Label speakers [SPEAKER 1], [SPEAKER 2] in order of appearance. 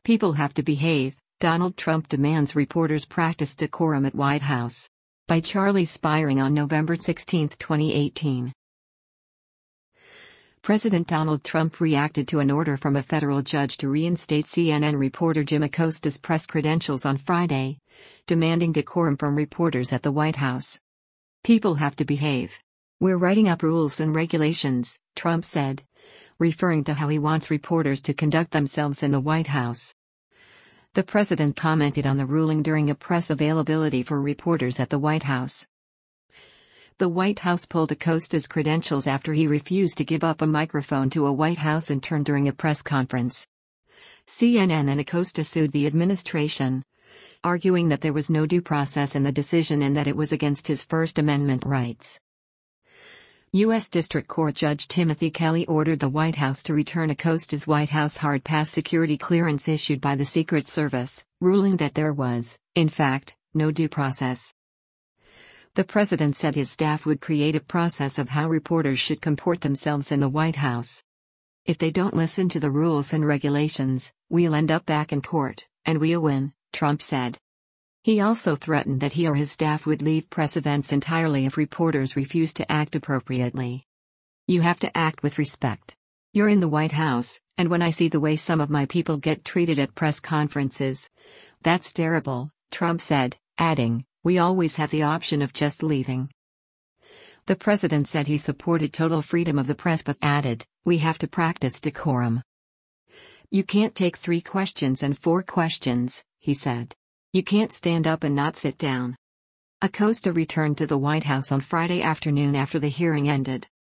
[SPEAKER 1] People have to behave. Donald Trump demands reporters practice decorum at White House. By Charlie Spiring on November 16, 2018. President Donald Trump reacted to an order from a federal judge to reinstate CNN reporter Jim Acosta's press credentials on Friday, demanding decorum from reporters at the White House. People have to behave. We're writing up rules and regulations, Trump said, referring to how he wants reporters to conduct themselves in the White House. The president commented on the ruling during a press availability for reporters at the White House. The White House pulled Acosta's credentials after he refused to give up a microphone to a White House intern during a press conference. CNN and Acosta sued the administration, arguing that there was no due process in the decision and that it was against his First Amendment rights. U.S. District Court Judge Timothy Kelly ordered the White House to return Acosta's White House hard pass security clearance issued by the Secret Service, ruling that there was, in fact, no due process. The president said his staff would create a process of how reporters should comport themselves in the White House. If they don't listen to the rules and regulations, we'll end up back in court, and we'll win, Trump said. He also threatened that he or his staff would leave press events entirely if reporters refuse to act appropriately. You have to act with respect. You're in the White House, and when I see the way some of my people get treated at press conferences, that's terrible, Trump said, adding, we always have the option of just leaving. The president said he supported total freedom of the press but added, we have to practice decorum. You can't take 3 questions and 4 questions, he said. You can't stand up and not sit down. Acosta returned to the White House on Friday afternoon after the hearing ended.